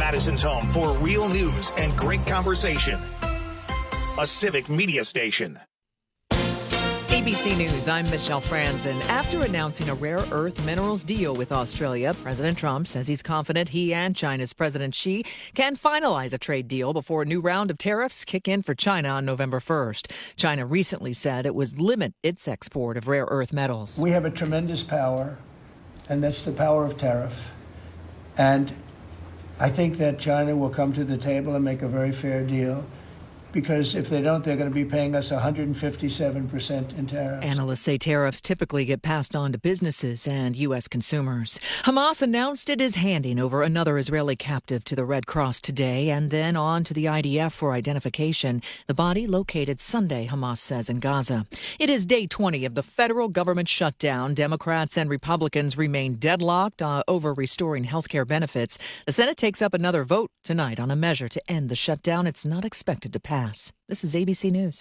Madison's home for real news and great conversation. A civic media station. ABC News, I'm Michelle Franzen. After announcing a rare earth minerals deal with Australia, President Trump says he's confident he and China's President Xi can finalize a trade deal before a new round of tariffs kick in for China on November 1st. China recently said it would limit its export of rare earth metals. We have a tremendous power, and that's the power of tariff. And I think that China will come to the table and make a very fair deal, because if they don't, they're going to be paying us 157% in tariffs. Analysts say tariffs typically get passed on to businesses and U.S. consumers. Hamas announced it is handing over another Israeli captive to the Red Cross today and then on to the IDF for identification. The body located Sunday, Hamas says, in Gaza. It is day 20 of the federal government shutdown. Democrats and Republicans remain deadlocked over restoring health care benefits. The Senate takes up another vote tonight on a measure to end the shutdown. It's not expected to pass. This is ABC News.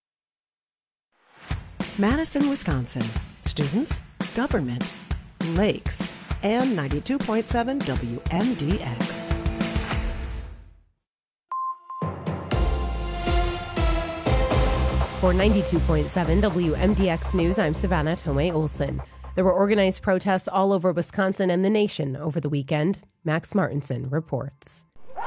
Madison, Wisconsin. Students, government, lakes, and 92.7 WMDX. For 92.7 WMDX News, I'm Savannah Tomei Olson. There were organized protests all over Wisconsin and the nation over the weekend. Max Martinson reports.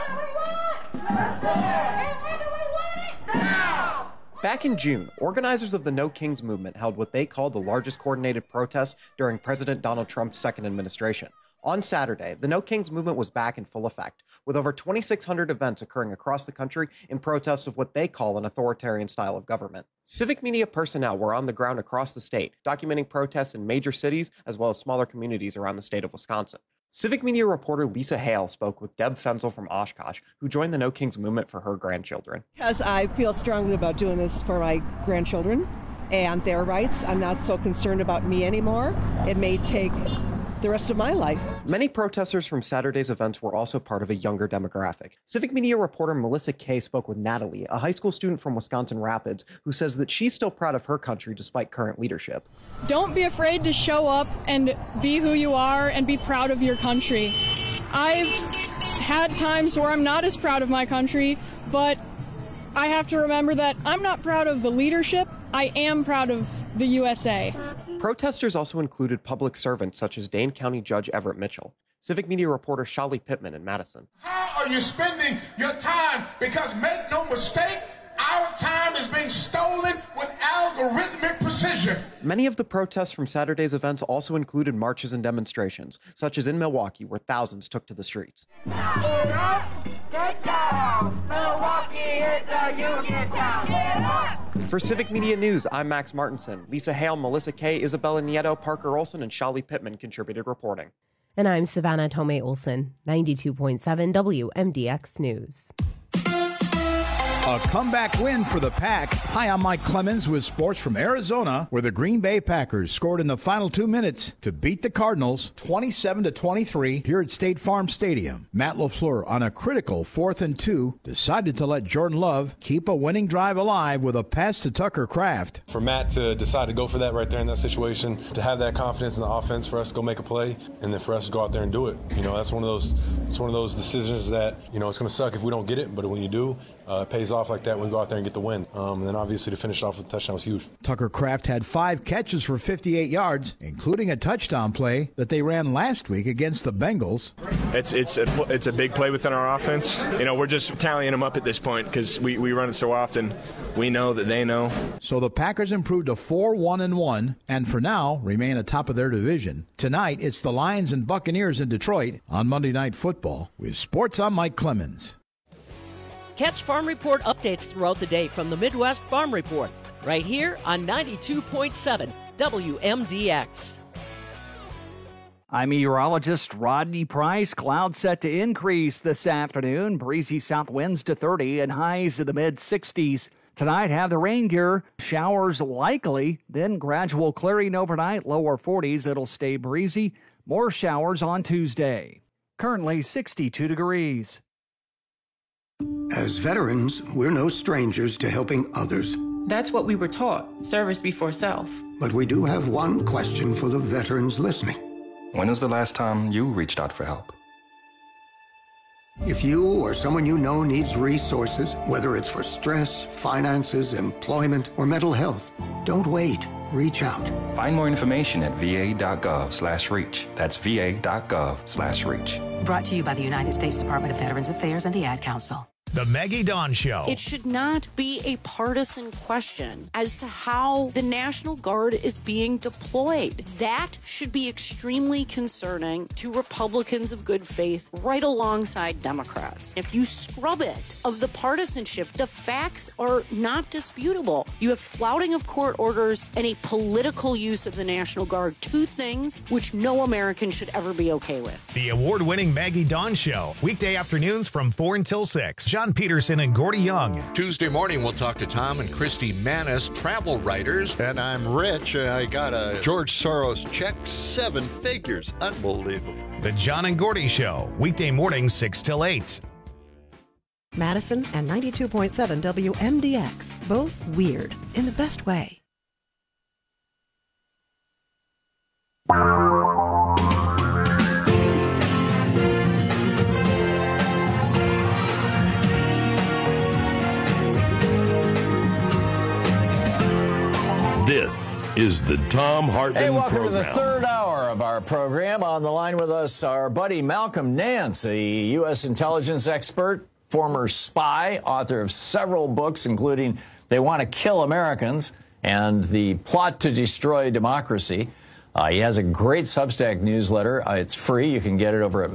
Back in June, organizers of the No Kings movement held what they called the largest coordinated protest during President Donald Trump's second administration. On Saturday, the No Kings movement was back in full effect, with over 2,600 events occurring across the country in protest of what they call an authoritarian style of government. Civic media personnel were on the ground across the state, documenting protests in major cities as well as smaller communities around the state of Wisconsin. Civic media reporter Lisa Hale spoke with Deb Fenzel from Oshkosh, who joined the No Kings movement for her grandchildren. Because I feel strongly about doing this for my grandchildren and their rights. I'm not so concerned about me anymore. It may take the rest of my life. Many protesters from Saturday's events were also part of a younger demographic. Civic media reporter Melissa Kay spoke with Natalie, a high school student from Wisconsin Rapids, who says that she's still proud of her country despite current leadership. Don't be afraid to show up and be who you are and be proud of your country. I've had times where I'm not as proud of my country, but I have to remember that I'm not proud of the leadership. I am proud of the USA. Protesters also included public servants such as Dane County Judge Everett Mitchell. Civic media reporter Shali Pittman in Madison. How are you spending your time? Because make no mistake, our time is being stolen with algorithmic precision. Many of the protests from Saturday's events also included marches and demonstrations, such as in Milwaukee, where thousands took to the streets. Get up, get down. Milwaukee is a union town. Get up. For Civic Media News, I'm Max Martinson. Lisa Hale, Melissa Kay, Isabella Nieto, Parker Olson, and Shali Pittman contributed reporting. And I'm Savannah Tomei Olson, 92.7 WMDX News. A comeback win for the Pack. Hi, I'm Mike Clemens with sports from Arizona, where the Green Bay Packers scored in the final 2 minutes to beat the Cardinals 27-23 here at State Farm Stadium. Matt LaFleur, on a critical 4th and 2, decided to let Jordan Love keep a winning drive alive with a pass to Tucker Kraft. For Matt to decide to go for that right there in that situation, to have that confidence in the offense for us to go make a play, and then for us to go out there and do it. You know, that's one of those decisions that, you know, it's going to suck if we don't get it, but when you do, it pays off like that when we go out there and get the win. And then obviously to finish off with a touchdown was huge. Tucker Kraft had 5 catches for 58 yards, including a touchdown play that they ran last week against the Bengals. It's a big play within our offense. You know, we're just tallying them up at this point because we run it so often. We know that they know. So the Packers improved to 4-1-1 and for now remain atop of their division. Tonight it's the Lions and Buccaneers in Detroit on Monday Night Football. With sports, I'm Mike Clemens. Catch Farm Report updates throughout the day from the Midwest Farm Report, right here on 92.7 WMDX. I'm meteorologist Rodney Price. Clouds set to increase this afternoon. Breezy south winds to 30 and highs in the mid-60s. Tonight, have the rain gear. Showers likely, then gradual clearing overnight, lower 40s. It'll stay breezy. More showers on Tuesday. Currently 62 degrees. As veterans, we're no strangers to helping others. That's what we were taught, service before self. But we do have one question for the veterans listening. When was the last time you reached out for help? If you or someone you know needs resources, whether it's for stress, finances, employment, or mental health, don't wait. Reach out. Find more information at va.gov/reach. That's va.gov/reach. Brought to you by the United States Department of Veterans Affairs and the Ad Council. The Maggie Dawn Show. It should not be a partisan question as to how the National Guard is being deployed. That should be extremely concerning to Republicans of good faith right alongside Democrats. If you scrub it of the partisanship, the facts are not disputable. You have flouting of court orders and a political use of the National Guard, two things which no American should ever be okay with. The award-winning Maggie Dawn Show. Weekday afternoons from 4 until 6. John Peterson and Gordy Young. Tuesday morning, we'll talk to Tom and Christy Manis, travel writers. And I'm rich. I got a George Soros check, 7 figures. Unbelievable. The John and Gordy Show. Weekday morning, 6 till 8. Madison and 92.7 WMDX. Both weird in the best way. This is the Thom Hartmann Hey, welcome program. to the third hour of our program. On the line with us, our buddy Malcolm Nance, a U.S. intelligence expert, former spy, author of several books, including They Want to Kill Americans and The Plot to Destroy Democracy. He has a great Substack newsletter. It's free. You can get it over at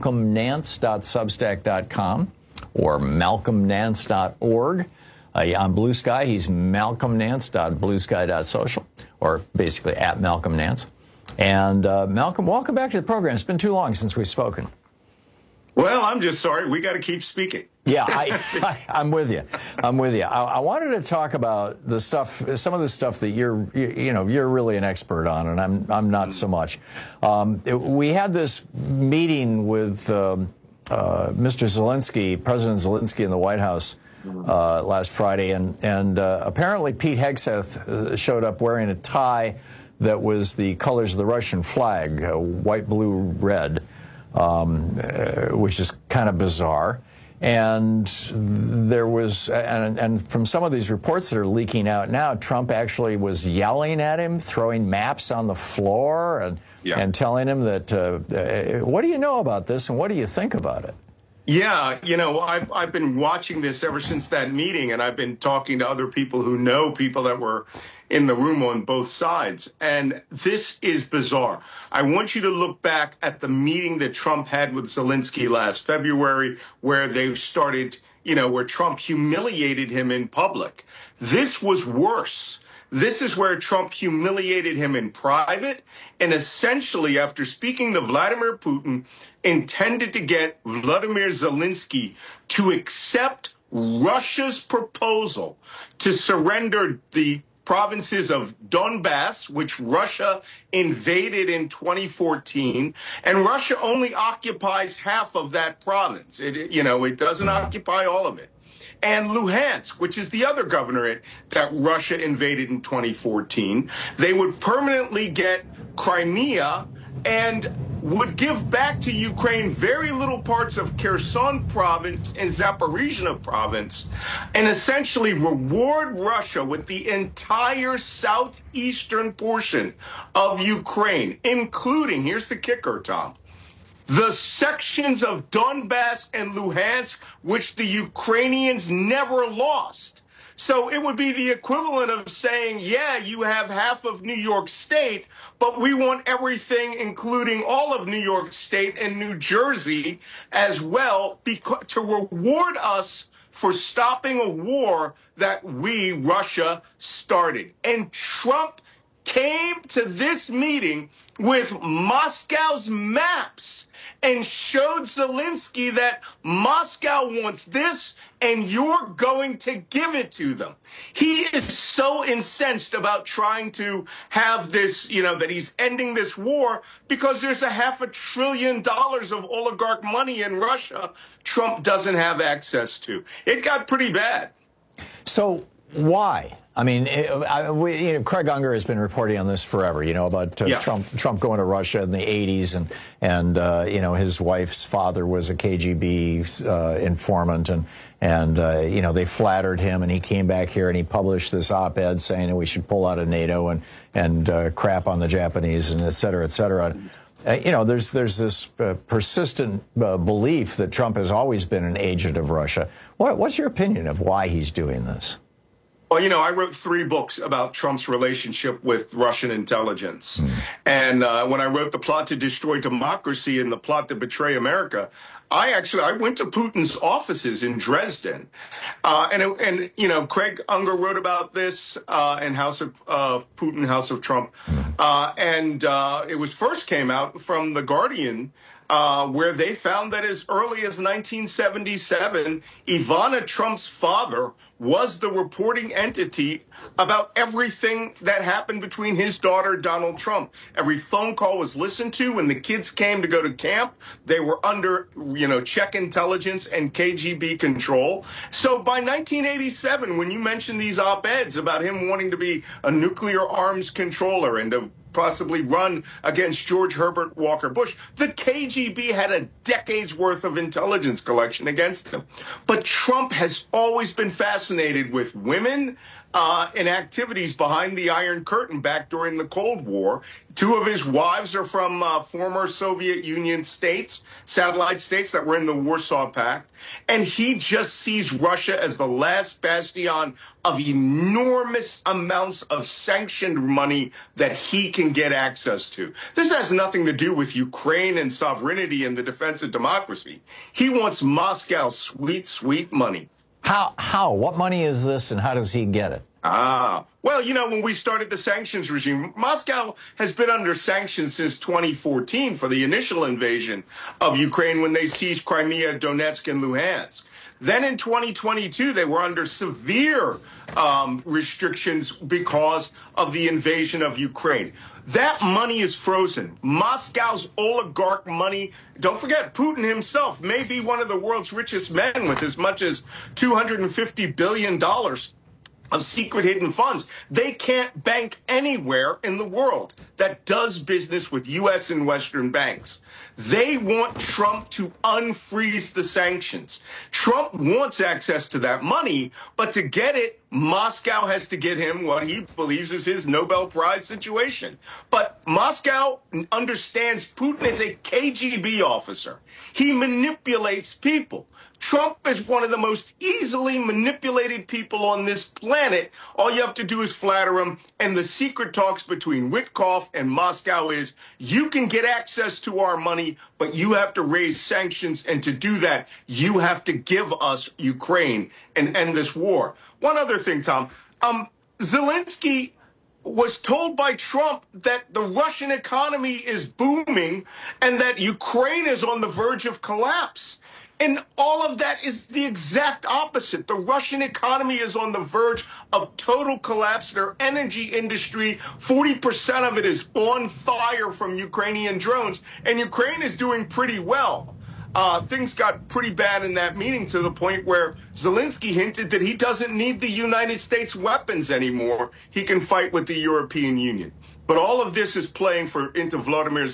malcolmnance.substack.com or malcolmnance.org. On Blue Sky, he's malcolmnance.bluesky.social, or basically at Malcolm Nance. And Malcolm, welcome back to the program. It's been too long since we've spoken. Well, I'm just sorry. We got to keep speaking. Yeah, I'm with you. I'm with you. I wanted to talk about the stuff, some of the stuff that you're really an expert on, and I'm not so much. We had this meeting with Mr. Zelensky, President Zelensky, in the White House last Friday, and apparently Pete Hegseth showed up wearing a tie that was the colors of the Russian flag, white, blue, red, which is kind of bizarre. And there was, and from some of these reports that are leaking out now, Trump actually was yelling at him, throwing maps on the floor, and telling him that, what do you know about this, and what do you think about it? Yeah, I've been watching this ever since that meeting, and I've been talking to other people who know people that were in the room on both sides. And this is bizarre. I want you to look back at the meeting that Trump had with Zelensky last February, where they started, where Trump humiliated him in public. This was worse. This is where Trump humiliated him in private, and essentially, after speaking to Vladimir Putin, intended to get Vladimir Zelensky to accept Russia's proposal to surrender the provinces of Donbass, which Russia invaded in 2014, and Russia only occupies half of that province. It doesn't occupy all of it. And Luhansk, which is the other governorate that Russia invaded in 2014. They would permanently get Crimea and would give back to Ukraine very little parts of Kherson province and Zaporizhzhia province, and essentially reward Russia with the entire southeastern portion of Ukraine, including, here's the kicker, Tom, the sections of Donbass and Luhansk, which the Ukrainians never lost. So it would be the equivalent of saying, yeah, you have half of New York State, but we want everything, including all of New York State and New Jersey as well, to reward us for stopping a war that we, Russia, started. And Trump came to this meeting with Moscow's maps and showed Zelensky that Moscow wants this and you're going to give it to them. He is so incensed about trying to have this, that he's ending this war because there's $500 billion of oligarch money in Russia Trump doesn't have access to. It got pretty bad. So why? I mean, Craig Unger has been reporting on this forever, about Trump going to Russia in the 80s, and his wife's father was a KGB informant, and they flattered him, and he came back here and he published this op-ed saying that we should pull out of NATO and crap on the Japanese, and et cetera, et cetera. There's this persistent belief that Trump has always been an agent of Russia. What's your opinion of why he's doing this? Well, I wrote 3 books about Trump's relationship with Russian intelligence. And when I wrote The Plot to Destroy Democracy and The Plot to Betray America, I went to Putin's offices in Dresden. And Craig Unger wrote about this in House of Putin, House of Trump. And it was first came out from The Guardian, where they found that as early as 1977, Ivana Trump's father was the reporting entity about everything that happened between his daughter, Donald Trump. Every phone call was listened to. When the kids came to go to camp, they were under, Czech intelligence and KGB control. So by 1987, when you mentioned these op-eds about him wanting to be a nuclear arms controller and to possibly run against George Herbert Walker Bush, the KGB had a decade's worth of intelligence collection against him. But Trump has always been fascinated with women and activities behind the Iron Curtain back during the Cold War. 2 of his wives are from former Soviet Union states, satellite states that were in the Warsaw Pact. And he just sees Russia as the last bastion of enormous amounts of sanctioned money that he can get access to. This has nothing to do with Ukraine and sovereignty and the defense of democracy. He wants Moscow's sweet, sweet money. How? What money is this, and how does he get it? Well, when we started the sanctions regime, Moscow has been under sanctions since 2014 for the initial invasion of Ukraine when they seized Crimea, Donetsk, and Luhansk. Then in 2022, they were under severe restrictions because of the invasion of Ukraine. That money is frozen. Moscow's oligarch money, don't forget, Putin himself may be one of the world's richest men with as much as $250 billion of secret hidden funds. They can't bank anywhere in the world that does business with U.S. and Western banks. They want Trump to unfreeze the sanctions. Trump wants access to that money, but to get it, Moscow has to get him what he believes is his Nobel Prize situation. But Moscow understands Putin is a KGB officer. He manipulates people. Trump is one of the most easily manipulated people on this planet. All you have to do is flatter him. And the secret talks between Witkoff and Moscow is, you can get access to our money, but you have to raise sanctions. And to do that, you have to give us Ukraine and end this war. One other thing, Tom. Zelensky was told by Trump that the Russian economy is booming and that Ukraine is on the verge of collapse. And all of that is the exact opposite. The Russian economy is on the verge of total collapse. Their energy industry, 40% of it is on fire from Ukrainian drones. And Ukraine is doing pretty well. Things got pretty bad in that meeting to the point where Zelensky hinted that he doesn't need the United States weapons anymore. He can fight with the European Union. But all of this is playing into Vladimir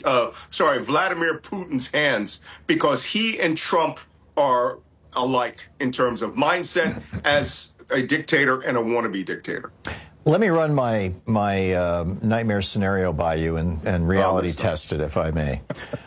Putin's hands, because he and Trump are alike in terms of mindset as a dictator and a wannabe dictator. Let me run my nightmare scenario by you and reality test it, if I may.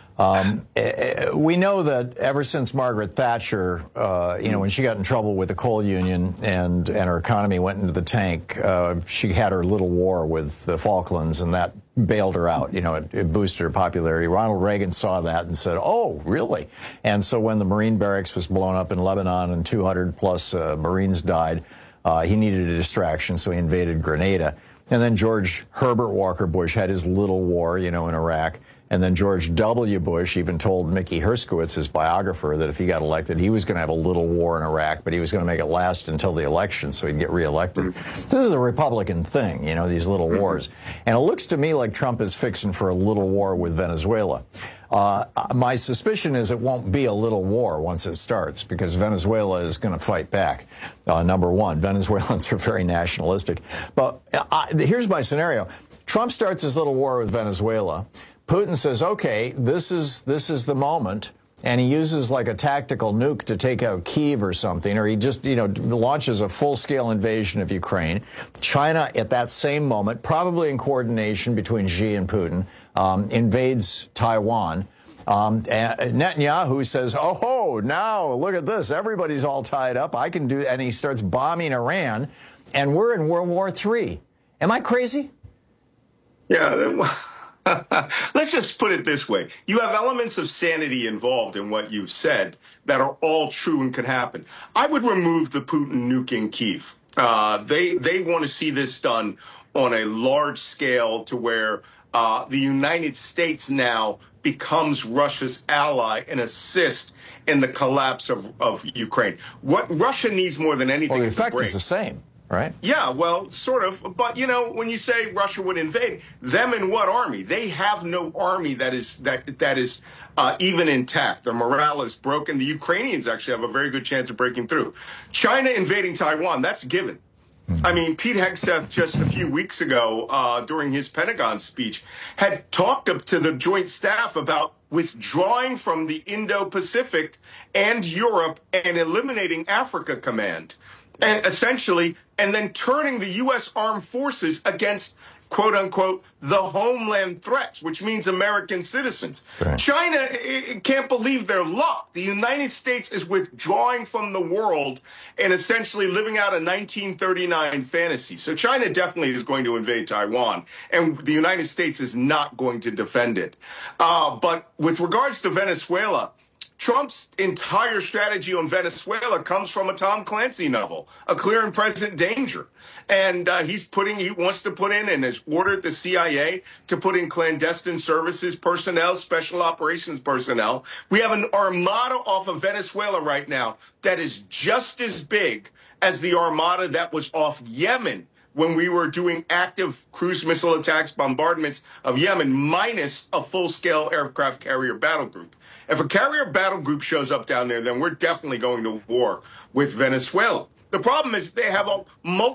We know that ever since Margaret Thatcher, when she got in trouble with the coal union and her economy went into the tank, she had her little war with the Falklands, and that bailed her out. It boosted her popularity. Ronald Reagan saw that and said, oh, really? And so when the Marine barracks was blown up in Lebanon and 200 plus Marines died, he needed a distraction, so he invaded Grenada. And then George Herbert Walker Bush had his little war, in Iraq. And then George W. Bush even told Mickey Herskowitz, his biographer, that if he got elected, he was going to have a little war in Iraq, but he was going to make it last until the election so he'd get reelected. This is a Republican thing, these little wars. And it looks to me like Trump is fixing for a little war with Venezuela. My suspicion is it won't be a little war once it starts, because Venezuela is going to fight back. Number one, Venezuelans are very nationalistic. But here's my scenario. Trump starts his little war with Venezuela. Putin says, okay, this is the moment. And he uses like a tactical nuke to take out Kyiv or something, or he just, launches a full-scale invasion of Ukraine. China, at that same moment, probably in coordination between Xi and Putin, invades Taiwan. Netanyahu says, oh, now look at this. Everybody's all tied up. I can do, and he starts bombing Iran, and we're in World War III. Am I crazy? Yeah. Let's just put it this way. You have elements of sanity involved in what you've said that are all true and could happen. I would remove the Putin nuking Kyiv. They want to see this done on a large scale to where the United States now becomes Russia's ally and assist in the collapse of Ukraine. What Russia needs more than anything is a break. The effect is the same. Right? Yeah, well, sort of. But, when you say Russia would invade, them in what army? They have no army that is even intact. Their morale is broken. The Ukrainians actually have a very good chance of breaking through. China invading Taiwan, that's given. I mean, Pete Hegseth just a few weeks ago during his Pentagon speech had talked up to the Joint Staff about withdrawing from the Indo-Pacific and Europe and eliminating Africa Command. And essentially, and then turning the U.S. armed forces against, quote unquote, the homeland threats, which means American citizens. Right. China can't believe their luck. The United States is withdrawing from the world and essentially living out a 1939 fantasy. So China definitely is going to invade Taiwan, and the United States is not going to defend it. But with regards to Venezuela, Trump's entire strategy on Venezuela comes from a Tom Clancy novel, A Clear and Present Danger. And he wants to put in and has ordered the CIA to put in clandestine services personnel, special operations personnel. We have an armada off of Venezuela right now that is just as big as the armada that was off Yemen when we were doing active cruise missile attacks, bombardments of Yemen, minus a full-scale aircraft carrier battle group. If a carrier battle group shows up down there, then we're definitely going to war with Venezuela. The problem is they have a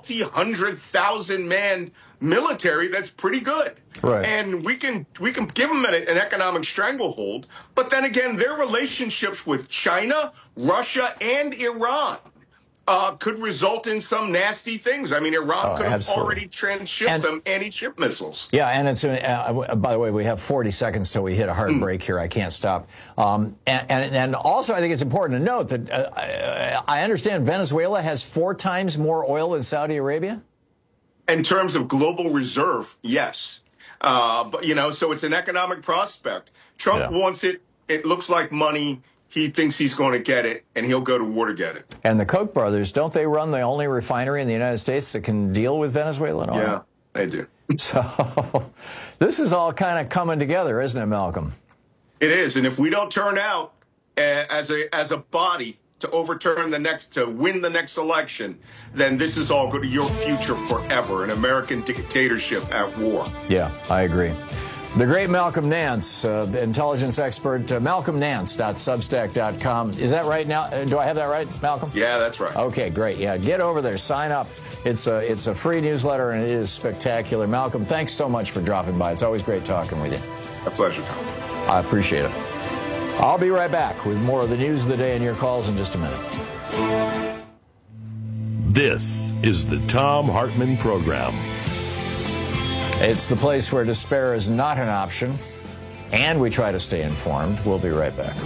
multi-100,000-man military that's pretty good. Right. And we can give them an economic stranglehold. But then again, their relationships with China, Russia, and Iran could result in some nasty things. I mean, Iran could have already transshipped them anti-ship missiles. Yeah, and it's by the way, we have 40 seconds till we hit a hard break here. I can't stop. And also, I think it's important to note that I understand Venezuela has 4 times more oil than Saudi Arabia. In terms of global reserve, yes. But so it's an economic prospect. Trump wants it. It looks like money. He thinks he's going to get it, and he'll go to war to get it. And the Koch brothers, don't they run the only refinery in the United States that can deal with Venezuelan oil? Yeah, they do. So this is all kind of coming together, isn't it, Malcolm? It is, and if we don't turn out as a body to win the next election, then this is all your future forever, an American dictatorship at war. Yeah, I agree. The great Malcolm Nance, intelligence expert, malcolmnance.substack.com. Is that right now? Do I have that right, Malcolm? Yeah, that's right. Okay, great. Yeah, get over there. Sign up. It's a free newsletter, and it is spectacular. Malcolm, thanks so much for dropping by. It's always great talking with you. A pleasure, Tom. I appreciate it. I'll be right back with more of the news of the day and your calls in just a minute. This is the Thom Hartmann Program. It's the place where despair is not an option, and we try to stay informed. We'll be right back.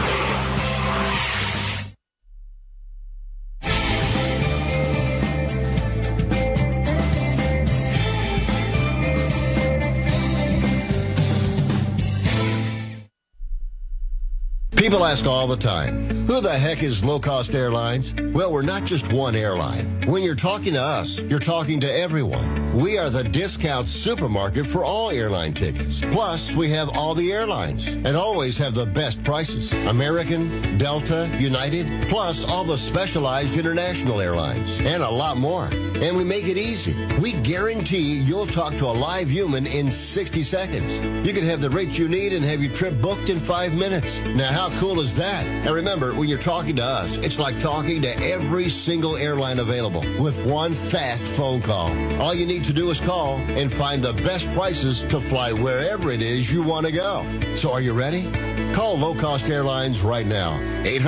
People ask all the time, who the heck is Low Cost Airlines? Well, we're not just one airline. When you're talking to us, you're talking to everyone. We are the discount supermarket for all airline tickets. Plus, we have all the airlines and always have the best prices. American, Delta, United, plus all the specialized international airlines and a lot more. And we make it easy. We guarantee you'll talk to a live human in 60 seconds. You can have the rates you need and have your trip booked in 5 minutes. Now, how cool is that? And remember, when you're talking to us, it's like talking to every single airline available with one fast phone call. All you need to do is call and find the best prices to fly wherever it is you want to go. So are you ready? Call Low Cost Airlines right now.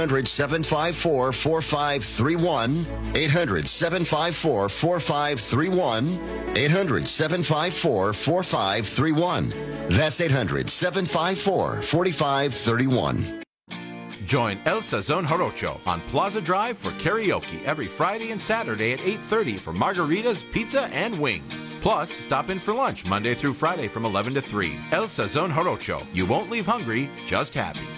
800-754-4531. 800-754-4531. 800-754-4531. That's 800-754-4531. Join El Sazon Jarocho on Plaza Drive for karaoke every Friday and Saturday at 8:30 for margaritas, pizza, and wings. Plus, stop in for lunch Monday through Friday from 11 to 3. El Sazon Jarocho. You won't leave hungry, just happy.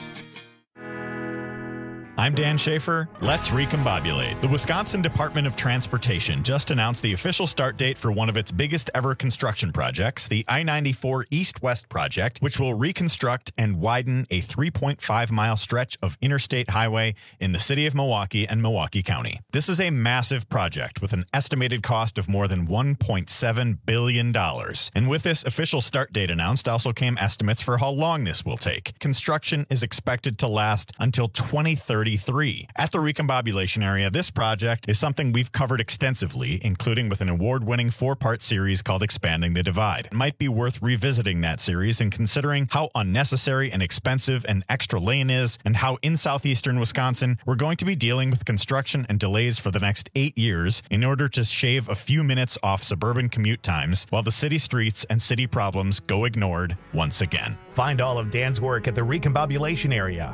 I'm Dan Schaefer. Let's recombobulate. The Wisconsin Department of Transportation just announced the official start date for one of its biggest ever construction projects, the I-94 East-West project, which will reconstruct and widen a 3.5-mile stretch of interstate highway in the city of Milwaukee and Milwaukee County. This is a massive project with an estimated cost of more than $1.7 billion. And with this official start date announced also came estimates for how long this will take. Construction is expected to last until 2030. At the recombobulation area, this project is something we've covered extensively, including with an award-winning 4-part series called Expanding the Divide. It might be worth revisiting that series and considering how unnecessary and expensive an extra lane is and how in southeastern Wisconsin we're going to be dealing with construction and delays for the next 8 years in order to shave a few minutes off suburban commute times while the city streets and city problems go ignored once again. Find all of Dan's work at the recombobulation area.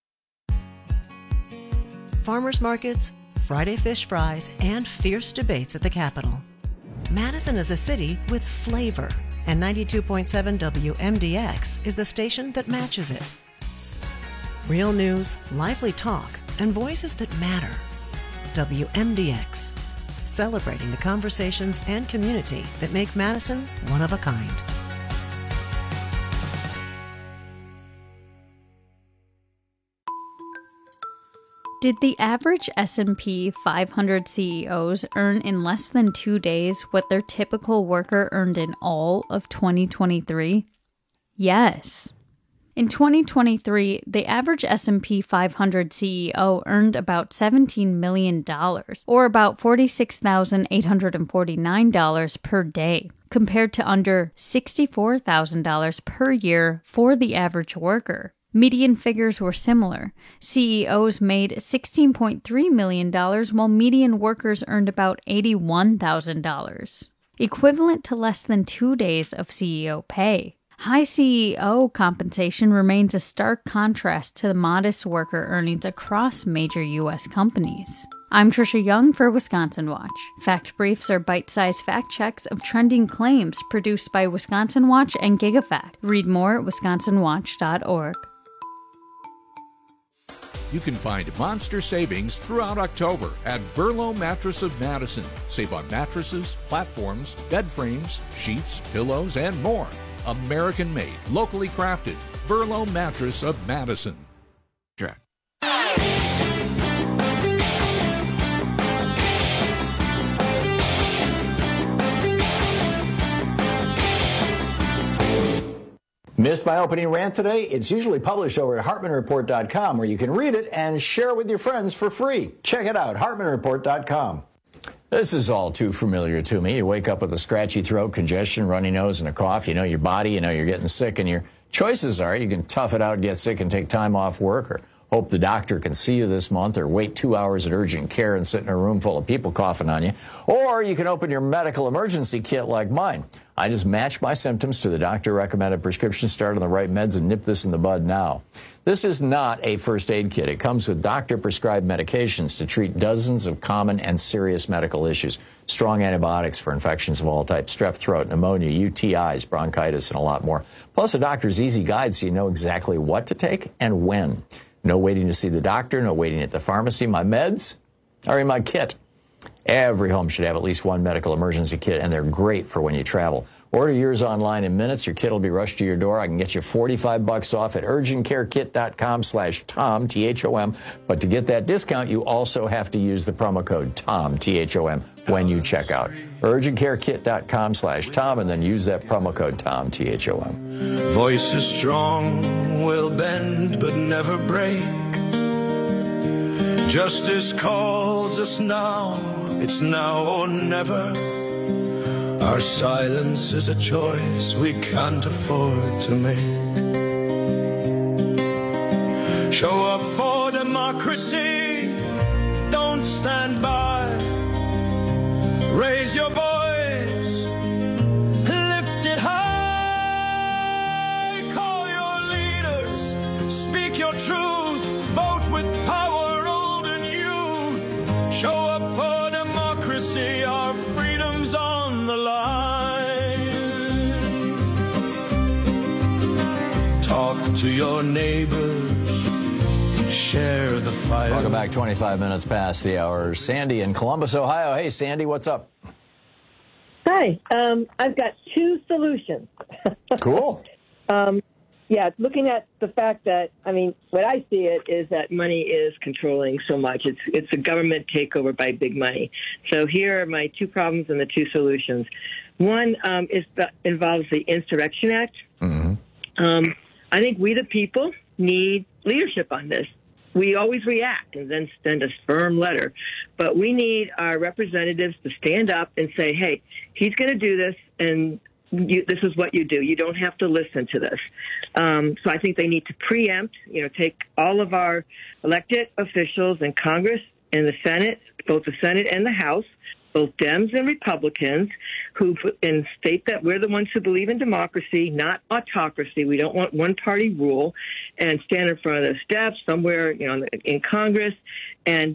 Farmers markets, Friday fish fries, and fierce debates at the Capitol. Madison is a city with flavor, and 92.7 WMDX is the station that matches it. Real news, lively talk, and voices that matter. WMDX, celebrating the conversations and community that make Madison one of a kind. Did the average S&P 500 CEOs earn in less than 2 days what their typical worker earned in all of 2023? Yes. In 2023, the average S&P 500 CEO earned about $17 million, or about $46,849 per day, compared to under $64,000 per year for the average worker. Median figures were similar. CEOs made $16.3 million, while median workers earned about $81,000, equivalent to less than 2 days of CEO pay. High CEO compensation remains a stark contrast to the modest worker earnings across major U.S. companies. I'm Trisha Young for Wisconsin Watch. Fact Briefs are bite-sized fact checks of trending claims produced by Wisconsin Watch and GigaFact. Read more at wisconsinwatch.org. You can find monster savings throughout October at Burlow Mattress of Madison. Save on mattresses, platforms, bed frames, sheets, pillows, and more. American-made, locally crafted. Burlow Mattress of Madison. Track. Missed my opening rant today? It's usually published over at HartmanReport.com, where you can read it and share it with your friends for free. Check it out, HartmanReport.com. This is all too familiar to me. You wake up with a scratchy throat, congestion, runny nose, and a cough. You know your body, you know you're getting sick, and your choices are you can tough it out, get sick, and take time off work, or hope the doctor can see you this month, or wait 2 hours at urgent care and sit in a room full of people coughing on you. Or you can open your medical emergency kit like mine. I just match my symptoms to the doctor-recommended prescription, start on the right meds, and nip this in the bud now. This is not a first aid kit. It comes with doctor-prescribed medications to treat dozens of common and serious medical issues. Strong antibiotics for infections of all types, strep throat, pneumonia, UTIs, bronchitis, and a lot more. Plus a doctor's easy guide so you know exactly what to take and when. No waiting to see the doctor, no waiting at the pharmacy. My meds are in my kit. Every home should have at least one medical emergency kit, and they're great for when you travel. Order yours online in minutes. Your kit will be rushed to your door. I can get you $45 off at urgentcarekit.com/Tom, T-H-O-M. But to get that discount, you also have to use the promo code TOM, T-H-O-M, when you check out. urgentcarekit.com/Tom, and then use that promo code TOM, T-H-O-M. Voice is strong, will bend but never break. Justice calls us now, it's now or never. Our silence is a choice we can't afford to make. Show up for democracy, don't stand by. Raise your voice, lift it high. Call your leaders, speak your truth, vote with power, old and youth. Show up for democracy, our freedom's on the line. Talk to your neighbors, share the fire. Welcome back, 25 minutes past the hour. Sandy in Columbus, Ohio. Hey, Sandy, what's up? Hi. I've got two solutions. Cool. Yeah, looking at the fact that, I mean, what I see it is that money is controlling so much. It's a government takeover by big money. So here are my two problems and the two solutions. One involves the Insurrection Act. Mm-hmm. I think we the people need leadership on this. We always react and then send a firm letter. But we need our representatives to stand up and say, hey, he's going to do this, and this is what you do. You don't have to listen to this. So I think they need to preempt, take all of our elected officials in Congress and the Senate, both the Senate and the House, both Dems and Republicans, and state that we're the ones who believe in democracy, not autocracy. We don't want one-party rule, and stand in front of the steps somewhere, in Congress, and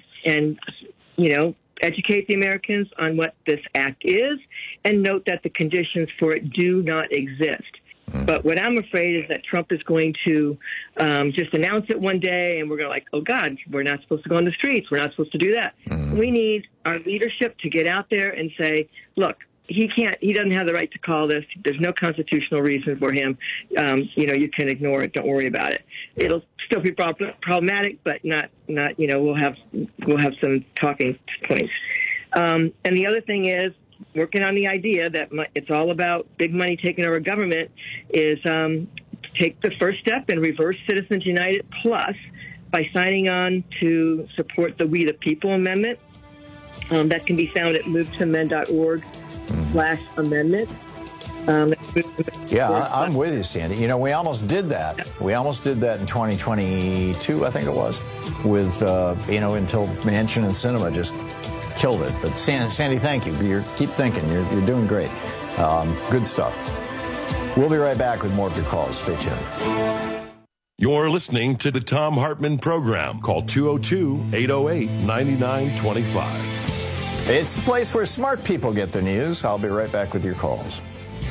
educate the Americans on what this act is, and note that the conditions for it do not exist. But what I'm afraid is that Trump is going to just announce it one day, and we're going to oh, God, we're not supposed to go on the streets. We're not supposed to do that. We need our leadership to get out there and say, look, he doesn't have the right to call this. There's no constitutional reason for him. You can ignore it. Don't worry about it. It'll still be problematic, but not, we'll have some talking points. And the other thing is, working on the idea that it's all about big money taking over government, is take the first step and reverse Citizens United Plus by signing on to support the We the People Amendment. That can be found at movetomend.org/amendment. Yeah, I'm with you, Sandy. We almost did that. We almost did that in 2022, I think it was, with, until Manchin and Sinema just killed it. But Sandy, thank you. Keep thinking. You're doing great. Good stuff. We'll be right back with more of your calls. Stay tuned. You're listening to the Thom Hartmann Program. Call 202-808-9925. It's the place where smart people get their news. I'll be right back with your calls.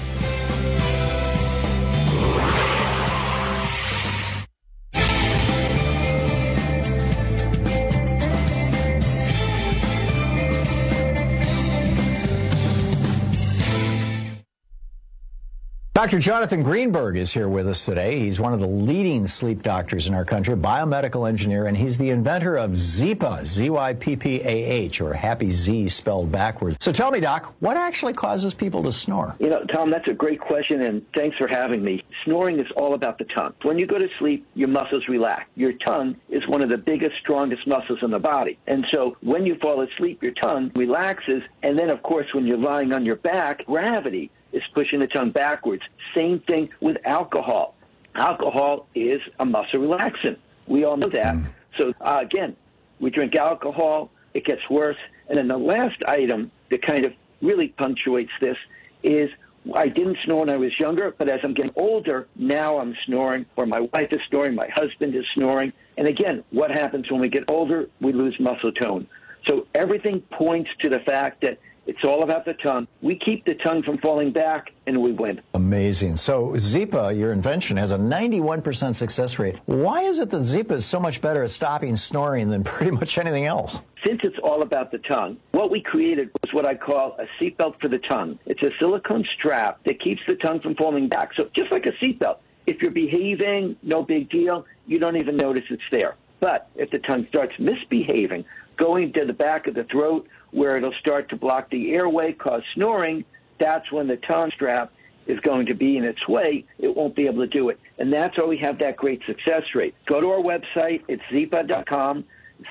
Dr. Jonathan Greenberg is here with us today. He's one of the leading sleep doctors in our country, biomedical engineer, and he's the inventor of Zyppah, Z-Y-P-P-A-H, or Happy Z spelled backwards. So tell me, Doc, what actually causes people to snore? Tom, that's a great question, and thanks for having me. Snoring is all about the tongue. When you go to sleep, your muscles relax. Your tongue is one of the biggest, strongest muscles in the body. And so when you fall asleep, your tongue relaxes, and then, of course, when you're lying on your back, gravity is pushing the tongue backwards. Same thing with alcohol. Alcohol is a muscle relaxant. We all know that. So, again, we drink alcohol, it gets worse. And then the last item that kind of really punctuates this is I didn't snore when I was younger, but as I'm getting older, now I'm snoring, or my wife is snoring, my husband is snoring. And again, what happens when we get older? We lose muscle tone. So everything points to the fact that It's all about the tongue. We keep the tongue from falling back, and we win. Amazing. So Zipa, your invention, has a 91% success rate. Why is it that Zipa is so much better at stopping snoring than pretty much anything else? Since it's all about the tongue, what we created was what I call a seatbelt for the tongue. It's a silicone strap that keeps the tongue from falling back. So just like a seatbelt, if you're behaving, no big deal. You don't even notice it's there. But if the tongue starts misbehaving, going to the back of the throat where it'll start to block the airway, cause snoring, that's when the tongue strap is going to be in its way. It won't be able to do it. And that's why we have that great success rate. Go to our website. It's Zyppah.com,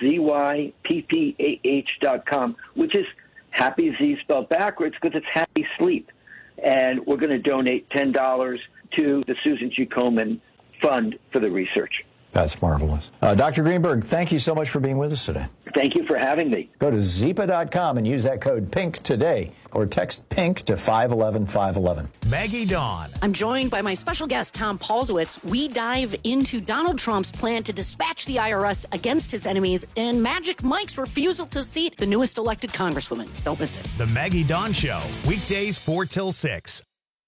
ZYPPAH.com, which is happy Z spelled backwards because it's happy sleep. And we're going to donate $10 to the Susan G. Komen Fund for the research. That's marvelous. Dr. Greenberg, thank you so much for being with us today. Thank you for having me. Go to Zyppah.com and use that code PINK today, or text PINK to 511-511. Maggie Dawn. I'm joined by my special guest, Tom Paulsowitz. We dive into Donald Trump's plan to dispatch the IRS against his enemies and Magic Mike's refusal to seat the newest elected congresswoman. Don't miss it. The Maggie Dawn Show, weekdays 4 till 6.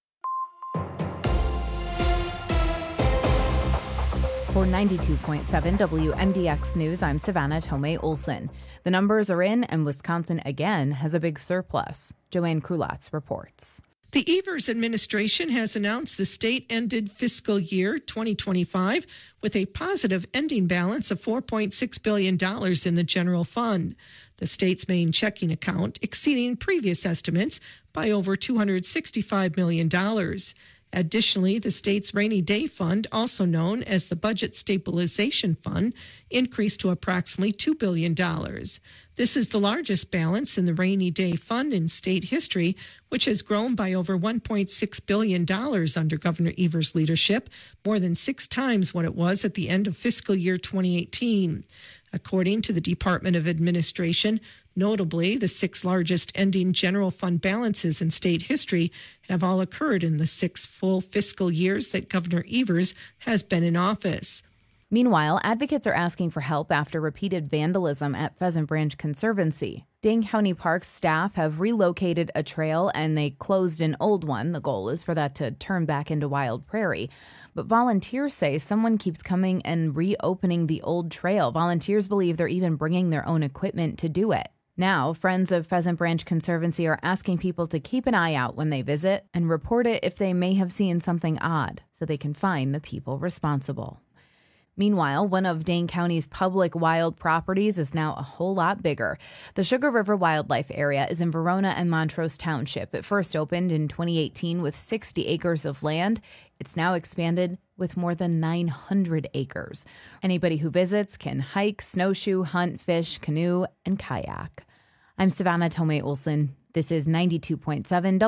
For 92.7 WMDX News, I'm Savannah Tomei Olson. The numbers are in, and Wisconsin again has a big surplus. Joanne Krulatz reports. The Evers administration has announced the state ended fiscal year 2025 with a positive ending balance of $4.6 billion in the general fund, the state's main checking account exceeding previous estimates by over $265 million. Additionally, the state's rainy day fund, also known as the Budget Stabilization Fund, increased to approximately $2 billion. This is the largest balance in the rainy day fund in state history, which has grown by over $1.6 billion under Governor Evers' leadership, more than 6 times what it was at the end of fiscal year 2018. According to the Department of Administration, notably, the 6 largest ending general fund balances in state history have all occurred in the 6 full fiscal years that Governor Evers has been in office. Meanwhile, advocates are asking for help after repeated vandalism at Pheasant Branch Conservancy. Dane County Parks staff have relocated a trail and they closed an old one. The goal is for that to turn back into wild prairie. But volunteers say someone keeps coming and reopening the old trail. Volunteers believe they're even bringing their own equipment to do it. Now, friends of Pheasant Branch Conservancy are asking people to keep an eye out when they visit and report it if they may have seen something odd so they can find the people responsible. Meanwhile, one of Dane County's public wild properties is now a whole lot bigger. The Sugar River Wildlife Area is in Verona and Montrose Township. It first opened in 2018 with 60 acres of land. It's now expanded with more than 900 acres. Anybody who visits can hike, snowshoe, hunt, fish, canoe, and kayak. I'm Savannah Tomei Olson. This is 92.7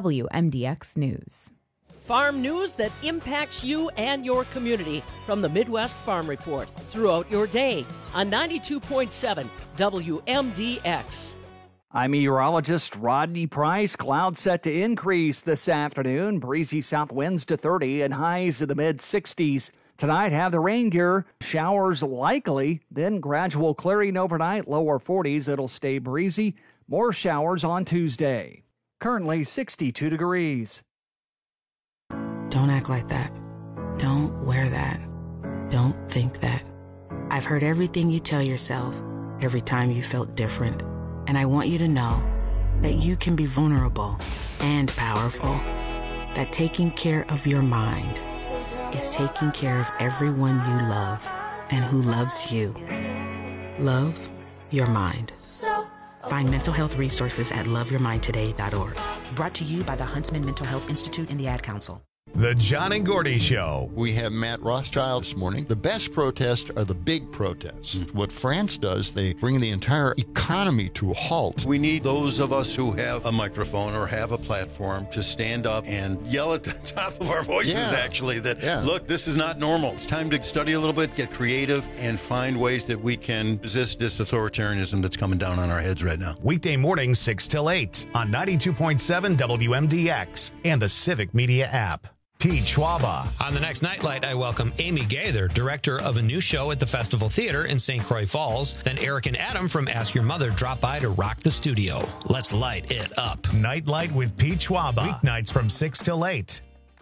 WMDX News. Farm news that impacts you and your community from the Midwest Farm Report throughout your day on 92.7 WMDX. I'm meteorologist Rodney Price. Clouds set to increase this afternoon. Breezy south winds to 30 and highs in the mid-60s. Tonight, have the rain gear. Showers likely, then gradual clearing overnight. Lower 40s. It'll stay breezy. More showers on Tuesday. Currently 62 degrees. Don't act like that. Don't wear that. Don't think that. I've heard everything you tell yourself every time you felt different. And I want you to know that you can be vulnerable and powerful. That taking care of your mind is taking care of everyone you love and who loves you. Love your mind. Find mental health resources at loveyourmindtoday.org. Brought to you by the Huntsman Mental Health Institute and the Ad Council. The John and Gordy Show. We have Matt Rothschild this morning. The best protests are the big protests. What France does, they bring the entire economy to a halt. We need those of us who have a microphone or have a platform to stand up and yell at the top of our voices, look, this is not normal. It's time to study a little bit, get creative, and find ways that we can resist this authoritarianism that's coming down on our heads right now. Weekday mornings 6 till 8 on 92.7 WMDX and the Civic Media app. Pete Schwaba. On the next Nightlight, I welcome Amy Gaither, director of a new show at the Festival Theater in St. Croix Falls. Then Eric and Adam from Ask Your Mother drop by to rock the studio. Let's light it up. Nightlight with Pete Schwaba. Weeknights from 6 till 8.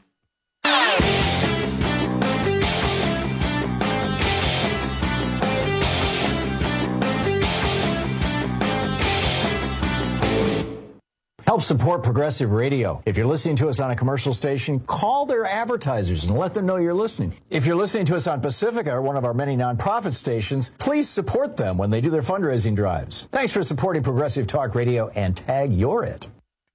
Help support Progressive Radio. If you're listening to us on a commercial station, call their advertisers and let them know you're listening. If you're listening to us on Pacifica, one of our many nonprofit stations, please support them when they do their fundraising drives. Thanks for supporting Progressive Talk Radio and tag You're It.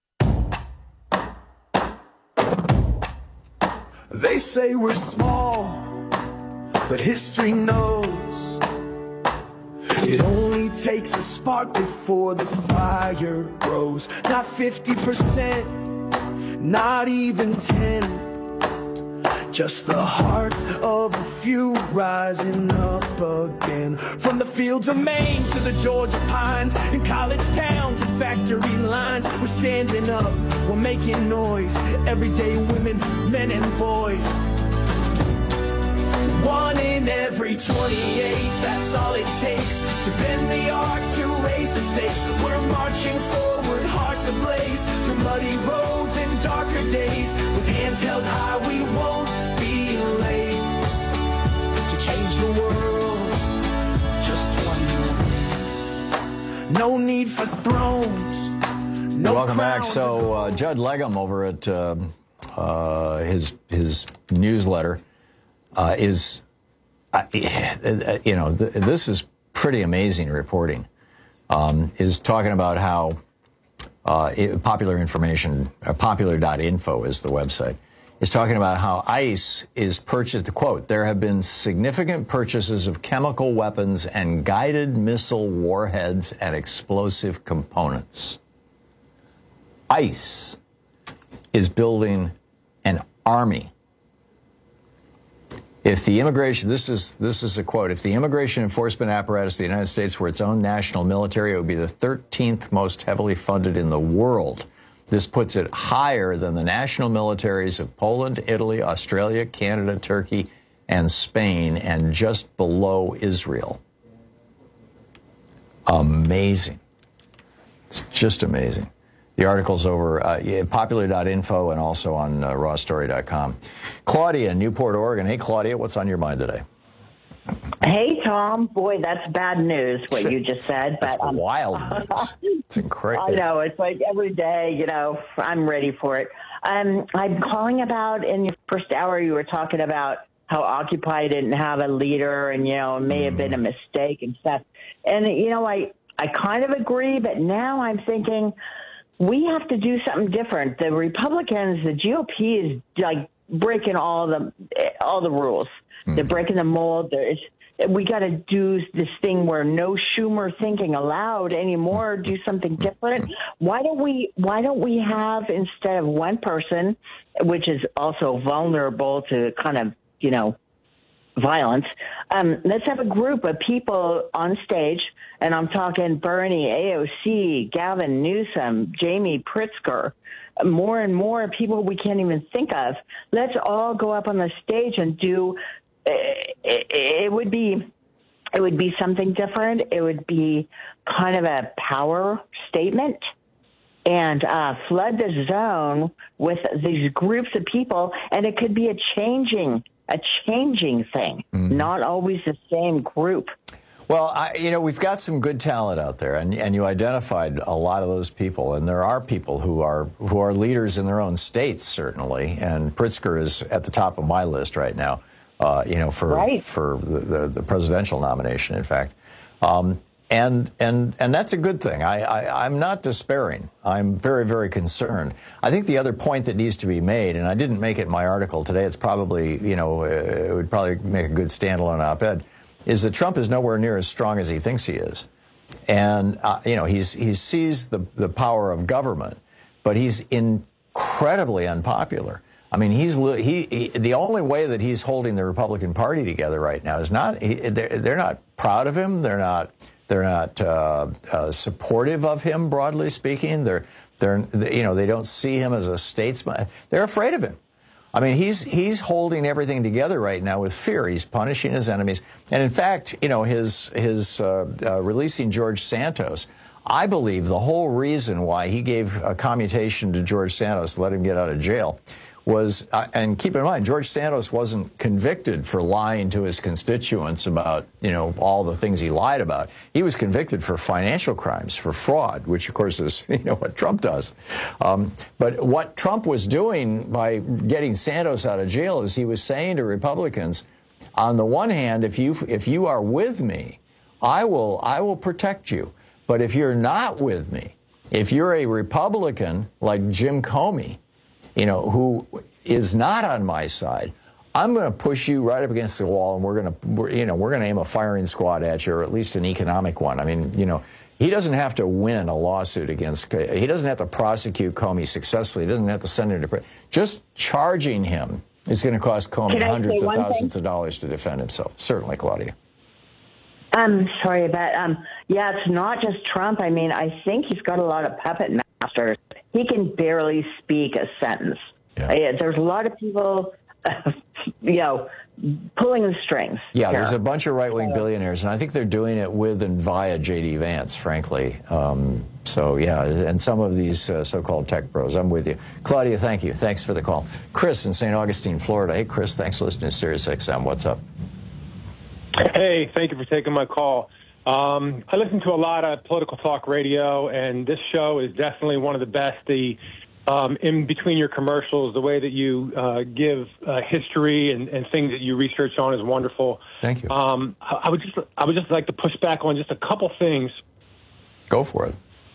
They say we're small, but history knows it only takes a spark before the fire grows. Not 50%, not even 10. Just the hearts of a few rising up again. From the fields of Maine to the Georgia pines, in college towns and factory lines, we're standing up, we're making noise. Everyday women, men and boys. 1 in every 28, that's all it takes to bend the arc, to raise the stakes. We're marching forward, hearts ablaze, through muddy roads and darker days. With hands held high, we won't be late to change the world, just one more. No need for thrones, no Welcome back. So Judd Legum over at his newsletter is, this is pretty amazing reporting. Is talking about how popular information, popular.info is the website, is talking about how ICE is purchased, quote, there have been significant purchases of chemical weapons and guided missile warheads and explosive components. ICE is building an army. If the immigration, this is a quote, if the immigration enforcement apparatus of the United States were its own national military, it would be the 13th most heavily funded in the world. This puts it higher than the national militaries of Poland, Italy, Australia, Canada, Turkey, and Spain, and just below Israel. Amazing. It's just amazing. The article's over popular.info and also on rawstory.com. Claudia in Newport, Oregon. Hey, Claudia, what's on your mind today? Hey, Tom. Boy, that's bad news, what you just said. That's wild news. It's incredible. I know. It's like every day, I'm ready for it. I'm calling about, in your first hour, you were talking about how Occupy didn't have a leader and, it may have been a mistake and stuff. And, I kind of agree, but now I'm thinking we have to do something different. The Republicans, the GOP is like breaking all the rules. They're breaking the mold. We got to do this thing where no Schumer thinking allowed anymore. Do something different. Why don't we have, instead of one person, which is also vulnerable to kind of violence, let's have a group of people on stage. And I'm talking Bernie, AOC, Gavin Newsom, Jamie Pritzker, more and more people we can't even think of. Let's all go up on the stage and do. It would be something different. It would be kind of a power statement, and flood the zone with these groups of people, and it could be a changing thing, not always the same group. Well, we've got some good talent out there, and you identified a lot of those people, and there are people who are leaders in their own states, certainly, and Pritzker is at the top of my list right now, for the presidential nomination, in fact. And that's a good thing. I'm not despairing. I'm very, very concerned. I think the other point that needs to be made, and I didn't make it in my article today, it's probably, it would probably make a good standalone op-ed, is that Trump is nowhere near as strong as he thinks he is. And, he's seized the power of government, but he's incredibly unpopular. I mean, the only way that he's holding the Republican Party together right now is they're not proud of him. They're not supportive of him, broadly speaking. They don't see him as a statesman. They're afraid of him. I mean, he's holding everything together right now with fear. He's punishing his enemies. And in fact, you know, his releasing George Santos, I believe the whole reason why he gave a commutation to George Santos, let him get out of jail, was, and keep in mind, George Santos wasn't convicted for lying to his constituents about, you know, all the things he lied about. He was convicted for financial crimes, for fraud, which, of course, is, you know, what Trump does. But what Trump was doing by getting Santos out of jail is he was saying to Republicans, on the one hand, if you are with me, I will protect you. But if you're not with me, if you're a Republican like Jim Comey, you know, who is not on my side, I'm going to push you right up against the wall, and we're going to aim a firing squad at you, or at least an economic one. I mean, you know, he doesn't have to win a lawsuit against. He doesn't have to prosecute Comey successsorly. He doesn't have to send him to prison. Just charging him is going to cost Comey hundreds of thousands of dollars to defend himself. Certainly, Claudia. I'm sorry, but yeah, it's not just Trump. I mean, I think he's got a lot of puppet masters. He can barely speak a sentence. Yeah. There's a lot of people, you know, pulling the strings. Yeah, there's a bunch of right-wing billionaires, and I think they're doing it with and via J.D. Vance, frankly. So, yeah, and some of these so-called tech bros. I'm with you. Claudia, thank you. Thanks for the call. Chris in St. Augustine, Florida. Hey, Chris, thanks for listening to Sirius XM. What's up? Hey, thank you for taking my call. I listen to a lot of political talk radio, and this show is definitely one of the best. In between your commercials, the way that you give history and things that you research on is wonderful. Thank you. I would just like to push back on just a couple things. Go for it.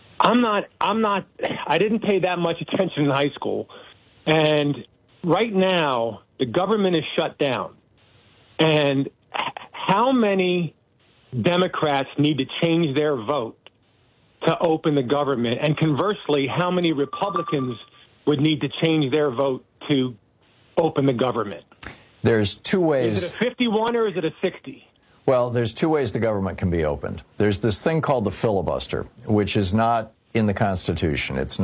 I didn't pay that much attention in high school, and right now the government is shut down, and how many Democrats need to change their vote to open the government? And conversely, how many Republicans would need to change their vote to open the government? There's two ways. Is it a 51 or is it a 60? Well, there's two ways the government can be opened. There's this thing called the filibuster, which is not in the Constitution. It's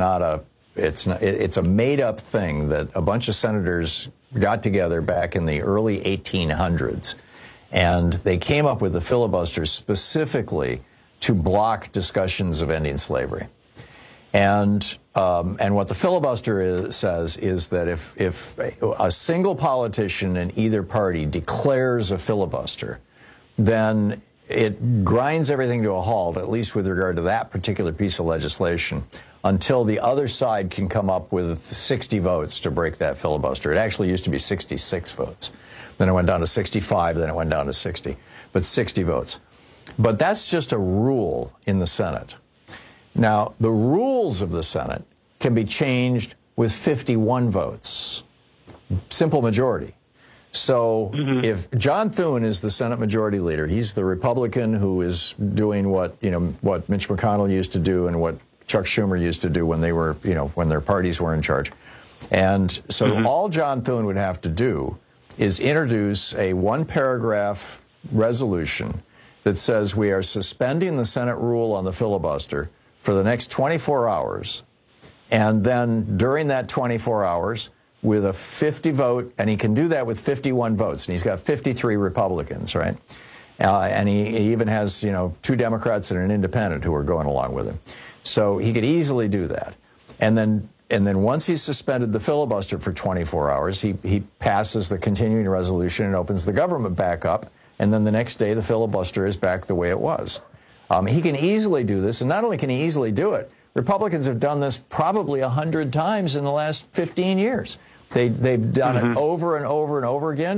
a made-up thing that a bunch of senators got together back in the early 1800s. And they came up with the filibuster specifically to block discussions of ending slavery. And what the filibuster says is that if a single politician in either party declares a filibuster, then it grinds everything to a halt, at least with regard to that particular piece of legislation, until the other side can come up with 60 votes to break that filibuster. It actually used to be 66 votes. Then it went down to 65, then it went down to 60, but 60 votes. But that's just a rule in the Senate. Now, the rules of the Senate can be changed with 51 votes, simple majority. So if John Thune is the Senate Majority Leader, he's the Republican who is doing what Mitch McConnell used to do and what Chuck Schumer used to do when they were, when their parties were in charge. And so all John Thune would have to do is introduce a one-paragraph resolution that says we are suspending the Senate rule on the filibuster for the next 24 hours. And then during that 24 hours, with a 50 vote, and he can do that with 51 votes, and he's got 53 Republicans, right? And he even has, 2 Democrats and an independent who are going along with him. So he could easily do that. And then once he's suspended the filibuster for 24 hours, he passes the continuing resolution and opens the government back up. And then the next day, the filibuster is back the way it was. He can easily do this. And not only can he easily do it, Republicans have done this probably 100 times in the last 15 years. They've done it over and over and over again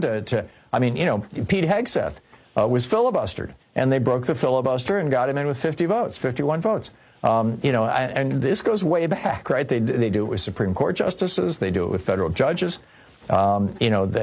Pete Hegseth was filibustered, and they broke the filibuster and got him in with 51 votes. And this goes way back, right? They do it with Supreme Court justices. They do it with federal judges. And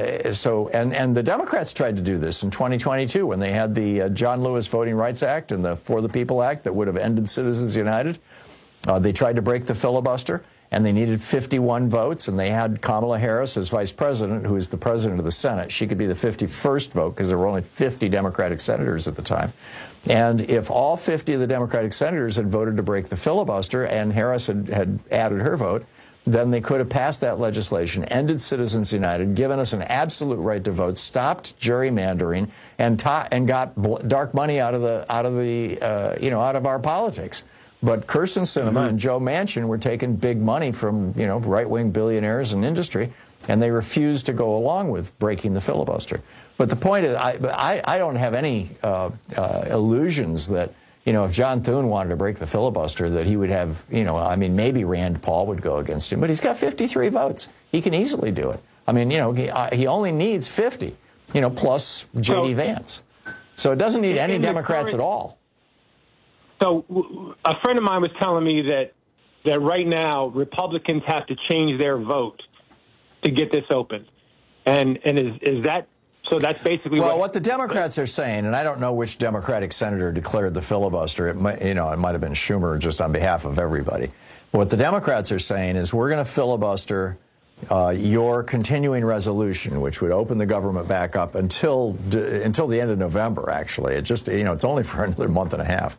the Democrats tried to do this in 2022 when they had the John Lewis Voting Rights Act and the For the People Act that would have ended Citizens United. They tried to break the filibuster, and they needed 51 votes, and they had Kamala Harris as vice president, who is the president of the Senate. She could be the 51st vote because there were only 50 Democratic senators at the time. And if all 50 of the Democratic senators had voted to break the filibuster and Harris had added her vote, then they could have passed that legislation, ended Citizens United, given us an absolute right to vote, stopped gerrymandering, and got dark money out of our politics. But Kyrsten Sinema and Joe Manchin were taking big money from right-wing billionaires and industry, and they refused to go along with breaking the filibuster. But the point is, I don't have any illusions that, if John Thune wanted to break the filibuster, that he would have, maybe Rand Paul would go against him. But he's got 53 votes. He can easily do it. He only needs 50, plus J.D. Vance. So it doesn't need any Democrats at all. So a friend of mine was telling me that right now Republicans have to change their vote to get this open. And is that so? That's basically what the Democrats are saying, and I don't know which Democratic senator declared the filibuster. It might have been Schumer, just on behalf of everybody. But what the Democrats are saying is we're going to filibuster your continuing resolution, which would open the government back up until the end of November. Actually, it's only for another month and a half.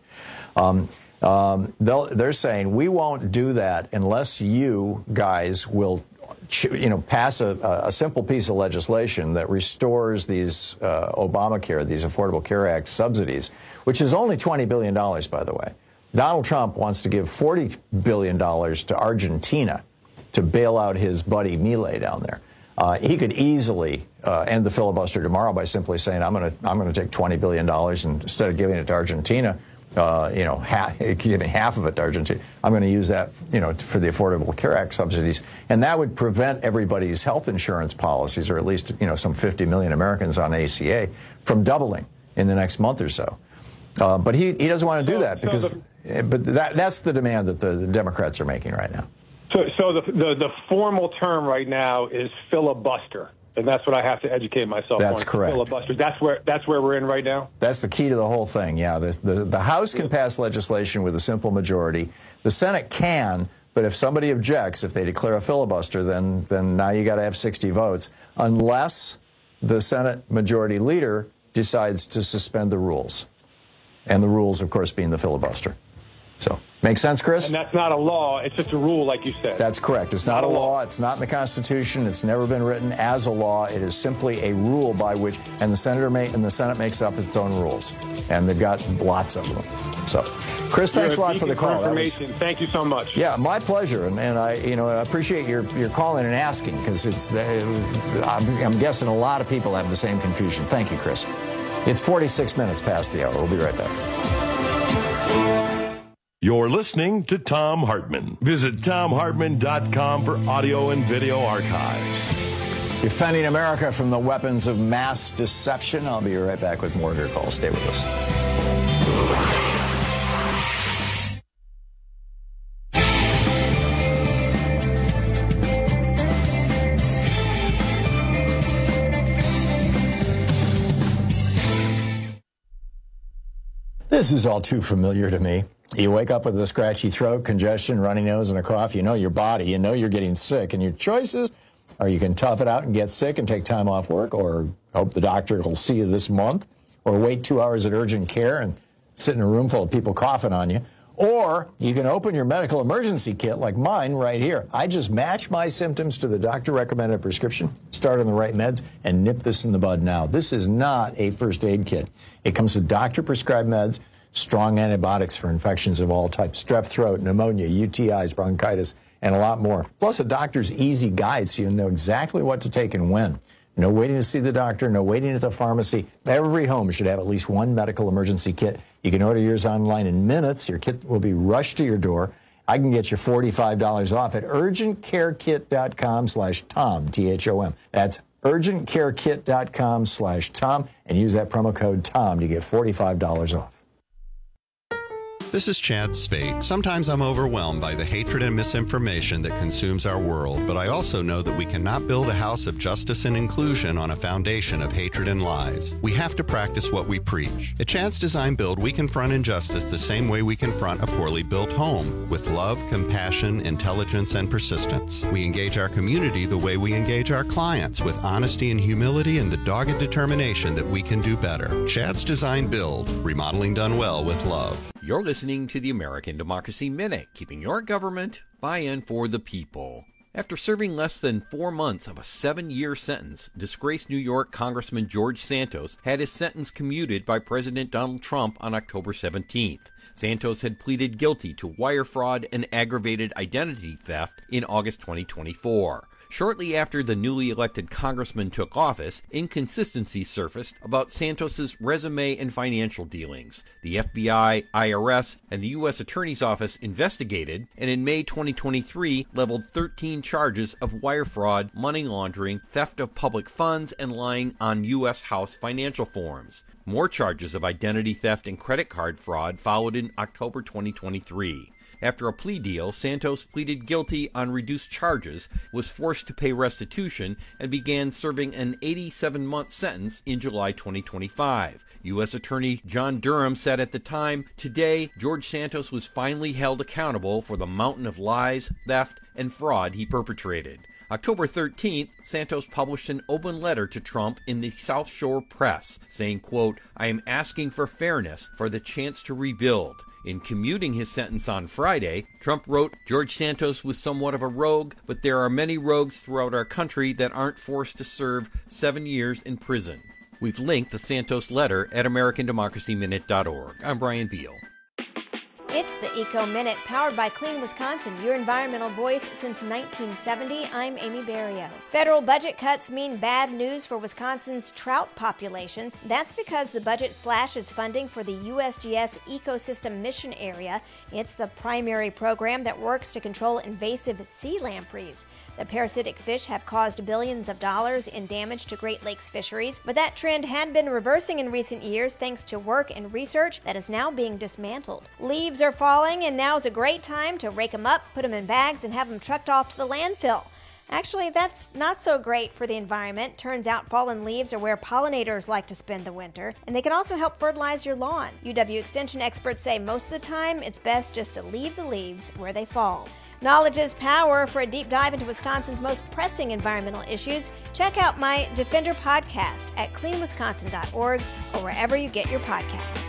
They're saying we won't do that unless you guys will pass a simple piece of legislation that restores these Obamacare, these Affordable Care Act subsidies, which is only $20 billion, by the way. Donald Trump wants to give $40 billion to Argentina to bail out his buddy Milei down there. He could easily end the filibuster tomorrow by simply saying, I'm going to take $20 billion and instead of giving it to Argentina, giving half of it to Argentina, I'm going to use that, for the Affordable Care Act subsidies. And that would prevent everybody's health insurance policies, or at least, some 50 million Americans on ACA, from doubling in the next month or so. But he doesn't want to do that because, that's the demand that the Democrats are making right now. So the formal term right now is filibuster. And that's what I have to educate myself on. That's correct. Filibusters. That's where we're in right now? That's the key to the whole thing, yeah. The House can pass legislation with a simple majority. The Senate can, but if somebody objects, if they declare a filibuster, then now you got to have 60 votes, unless the Senate Majority Leader decides to suspend the rules. And the rules, of course, being the filibuster. So, make sense, Chris? And that's not a law. It's just a rule, like you said. That's correct. It's not a law. It's not in the Constitution. It's never been written as a law. It is simply a rule by which, and the Senate makes up its own rules. And they've got lots of them. So, Chris, thanks a lot for the call. Thank you so much. Yeah, my pleasure. And I appreciate your calling and asking, because I'm guessing a lot of people have the same confusion. Thank you, Chris. It's 46 minutes past the hour. We'll be right back. You're listening to Thom Hartmann. Visit ThomHartmann.com for audio and video archives. Defending America from the weapons of mass deception. I'll be right back with more of your calls. Stay with us. This is all too familiar to me. You wake up with a scratchy throat, congestion, runny nose, and a cough. You know your body. You know you're getting sick. And your choices are you can tough it out and get sick and take time off work, or hope the doctor will see you this month, or wait 2 hours at urgent care and sit in a room full of people coughing on you. Or you can open your medical emergency kit like mine right here. I just match my symptoms to the doctor-recommended prescription, start on the right meds, and nip this in the bud now. This is not a first aid kit. It comes with doctor-prescribed meds, strong antibiotics for infections of all types, strep throat, pneumonia, UTIs, bronchitis, and a lot more. Plus a doctor's easy guide so you know exactly what to take and when. No waiting to see the doctor, no waiting at the pharmacy. Every home should have at least one medical emergency kit. You can order yours online in minutes. Your kit will be rushed to your door. I can get you $45 off at urgentcarekit.com/Tom, T-H-O-M. That's urgentcarekit.com/Tom, and use that promo code TOM to get $45 off. This is Chad Spate. Sometimes I'm overwhelmed by the hatred and misinformation that consumes our world, but I also know that we cannot build a house of justice and inclusion on a foundation of hatred and lies. We have to practice what we preach. At Chad's Design Build, we confront injustice the same way we confront a poorly built home, with love, compassion, intelligence, and persistence. We engage our community the way we engage our clients, with honesty and humility and the dogged determination that we can do better. Chad's Design Build, remodeling done well with love. You're listening to the American Democracy Minute, keeping your government buy-in for the people. After serving less than 4 months of a 7-year sentence, disgraced New York Congressman George Santos had his sentence commuted by President Donald Trump on October 17th. Santos had pleaded guilty to wire fraud and aggravated identity theft in August 2024. Shortly after the newly elected congressman took office, inconsistencies surfaced about Santos's resume and financial dealings. The FBI, IRS, and the U.S. Attorney's Office investigated, and in May 2023 leveled 13 charges of wire fraud, money laundering, theft of public funds, and lying on U.S. House financial forms. More charges of identity theft and credit card fraud followed in October 2023. After a plea deal, Santos pleaded guilty on reduced charges, was forced to pay restitution, and began serving an 87-month sentence in July 2025. U.S. Attorney John Durham said at the time, "Today, George Santos was finally held accountable for the mountain of lies, theft, and fraud he perpetrated." October 13th, Santos published an open letter to Trump in the South Shore Press, saying, quote, "I am asking for fairness, for the chance to rebuild." In commuting his sentence on Friday, Trump wrote, "George Santos was somewhat of a rogue, but there are many rogues throughout our country that aren't forced to serve 7 years in prison." We've linked the Santos letter at AmericanDemocracyMinute.org. I'm Brian Beal. It's the Eco Minute, powered by Clean Wisconsin, your environmental voice since 1970. I'm Amy Barrio. Federal budget cuts mean bad news for Wisconsin's trout populations. That's because the budget slashes funding for the USGS Ecosystem Mission Area. It's the primary program that works to control invasive sea lampreys. The parasitic fish have caused billions of dollars in damage to Great Lakes fisheries, but that trend had been reversing in recent years thanks to work and research that is now being dismantled. Leaves are falling, and now is a great time to rake them up, put them in bags, and have them trucked off to the landfill. Actually, that's not so great for the environment. Turns out fallen leaves are where pollinators like to spend the winter, and they can also help fertilize your lawn. UW Extension experts say most of the time it's best just to leave the leaves where they fall. Knowledge is power. For a deep dive into Wisconsin's most pressing environmental issues, check out my Defender podcast at cleanwisconsin.org or wherever you get your podcasts.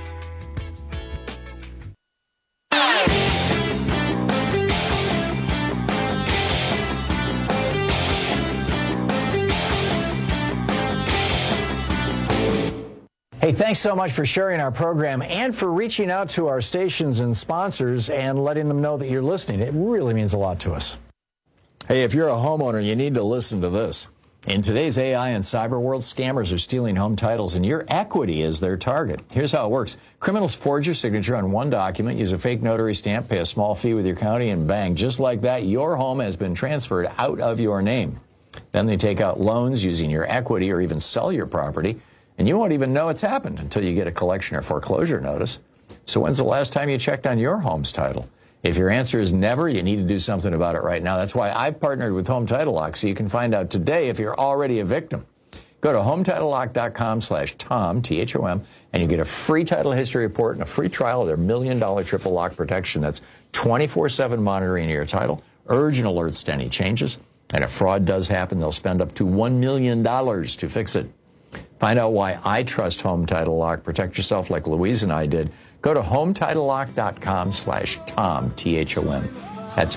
Hey, thanks so much for sharing our program and for reaching out to our stations and sponsors and letting them know that you're listening. It really means a lot to us. Hey, if you're a homeowner, you need to listen to this. In today's AI and cyber world, scammers are stealing home titles, and your equity is their target. Here's how it works. Criminals forge your signature on one document, use a fake notary stamp, pay a small fee with your county, and bang, just like that, your home has been transferred out of your name. Then they take out loans using your equity or even sell your property. And you won't even know it's happened until you get a collection or foreclosure notice. So when's the last time you checked on your home's title? If your answer is never, you need to do something about it right now. That's why I've partnered with Home Title Lock, so you can find out today if you're already a victim. Go to HometitleLock.com/Tom, T-H-O-M, and you get a free title history report and a free trial of their $1 million triple lock protection. That's 24/7 monitoring of your title, urgent alerts to any changes. And if fraud does happen, they'll spend up to $1 million to fix it. Find out why I trust Home Title Lock. Protect yourself like Louise and I did. Go to HometitleLock.com/Tom, T-H-O-M. That's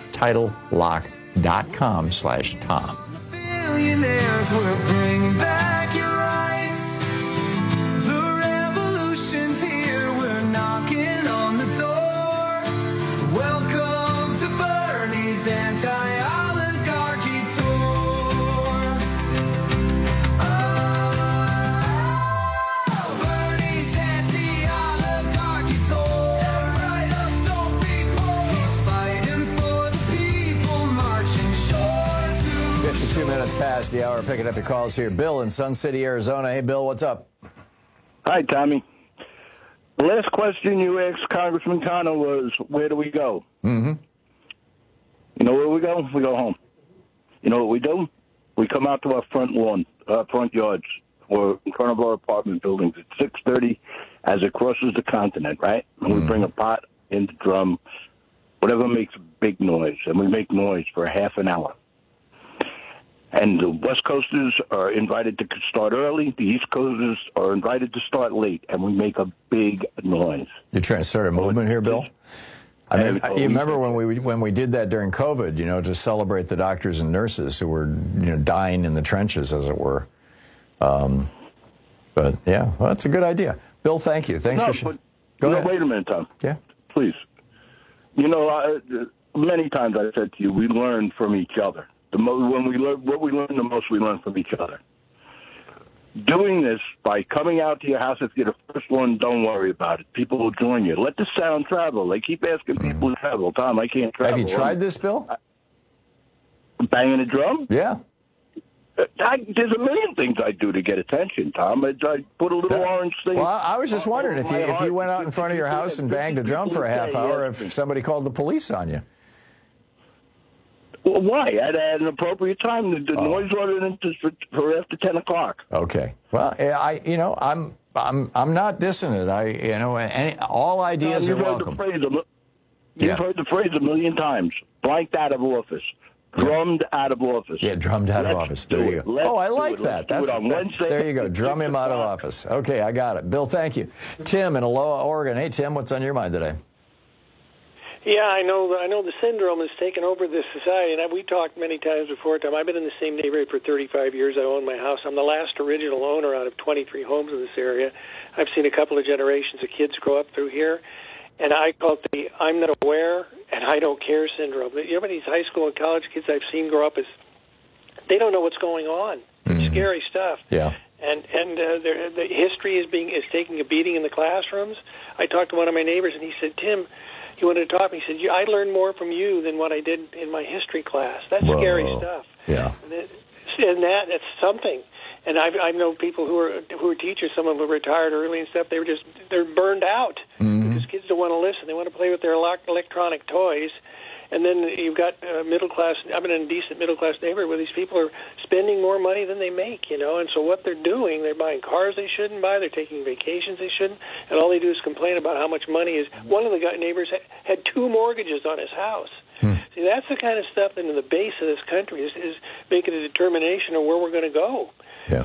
HometitleLock.com/Tom. Billionaires will bring back your rights. The revolution's here. We're knocking on the door. Welcome to Bernie's anti-oligarchy tour. Minutes past the hour, picking up your calls here. Bill in Sun City, Arizona. Hey, Bill, what's up? Hi, Tommy. The last question you asked Congressman Connor was, where do we go? Mm-hmm. You know where we go? We go home. You know what we do? We come out to our front lawn, our front yards, or in front of our apartment buildings at 6:30 as it crosses the continent, right? And we bring a pot in the drum, whatever makes a big noise, and we make noise for a half an hour. And the West Coasters are invited to start early. The East Coasters are invited to start late, and we make a big noise. You're trying to start a movement here, Bill? I mean, you remember when we did that during COVID, to celebrate the doctors and nurses who were, dying in the trenches, as it were. But yeah, well, that's a good idea. Bill, thank you. Thanks for. Go ahead. Wait a minute, Tom. Yeah. Please. Many times I've said to you, we learn from each other. What we learn the most, we learn from each other. Doing this by coming out to your house, if you're the first one, don't worry about it. People will join you. Let the sound travel. They keep asking people to travel. Tom, I can't travel. Have you tried this, Bill? Banging a drum? Yeah. There's a million things I do to get attention, Tom. I put a little orange thing. Well, I was just wondering if you went out in front of your house and banged a drum for a half hour, if somebody called the police on you. Well, why? At an appropriate time. The noise ordinance is for after 10 o'clock. Okay. Well, I'm not dissing it. All ideas are welcome. You've heard the phrase a million times. Blanked out of office. Drummed out of office. Yeah, drummed out of office. There you go. I like that. There you go. Drum him out of office. Okay, I got it. Bill, thank you. Tim in Aloha, Oregon. Hey, Tim, what's on your mind today? Yeah, I know the syndrome has taken over this society, and we talked many times before, Tom. I've been in the same neighborhood for 35 years. I own my house. I'm the last original owner out of 23 homes in this area. I've seen a couple of generations of kids grow up through here, and I call it the I'm not aware and I don't care syndrome. These high school and college kids I've seen grow up, they don't know what's going on. It's scary stuff. Yeah. And the history is taking a beating in the classrooms. I talked to one of my neighbors, and he said, Tim, he wanted to talk to me. He said, I learned more from you than what I did in my history class. That's scary stuff. Yeah. And that's something. And I've known people who are teachers. Some of them retired early and stuff. They're burned out because kids don't want to listen. They want to play with their electronic toys. And then you've got middle class. I'm in a decent middle class neighborhood where these people are spending more money than they make, And so what they're doing, they're buying cars they shouldn't buy. They're taking vacations they shouldn't. And all they do is complain about how much money is. One of the neighbors had 2 mortgages on his house. See, that's the kind of stuff that in the base of this country is making a determination of where we're going to go. Yeah.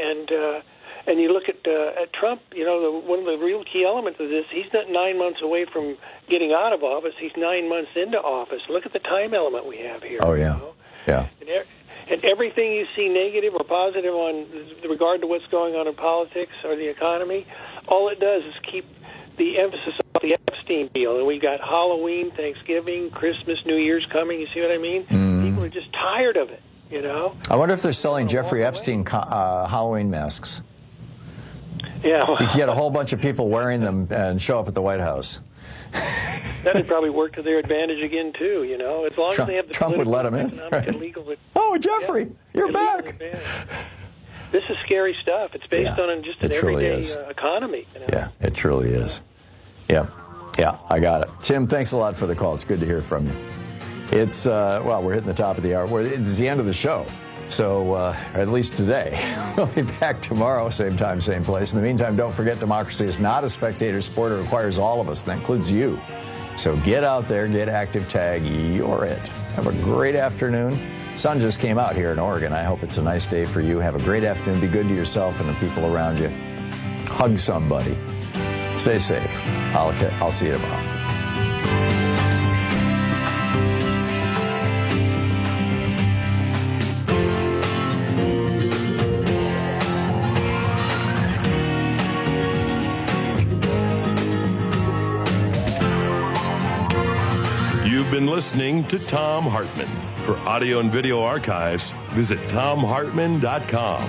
And you look at Trump, one of the real key elements of this, he's not 9 months away from getting out of office. He's 9 months into office. Look at the time element we have here. Oh, yeah. Yeah. And everything you see negative or positive on regard to what's going on in politics or the economy, all it does is keep the emphasis on the Epstein deal. And we've got Halloween, Thanksgiving, Christmas, New Year's coming. You see what I mean? People are just tired of it, I wonder if they're selling Jeffrey Epstein Halloween masks. Yeah, you can get a whole bunch of people wearing them and show up at the White House. That would probably work to their advantage again, too, As long as they have the Trump would let them in. Right? And legal, oh, Jeffrey, you're back. This is scary stuff. It's based on just an everyday economy. Yeah, it truly is. Yeah, I got it. Tim, thanks a lot for the call. It's good to hear from you. It's, we're hitting the top of the hour. It's the end of the show. So, at least today. We'll be back tomorrow, same time, same place. In the meantime, don't forget democracy is not a spectator sport. It requires all of us. That includes you. So get out there, get active, tag, you're it. Have a great afternoon. Sun just came out here in Oregon. I hope it's a nice day for you. Have a great afternoon. Be good to yourself and the people around you. Hug somebody. Stay safe. I'll see you tomorrow. Been listening to Thom Hartmann. For audio and video archives, visit ThomHartmann.com.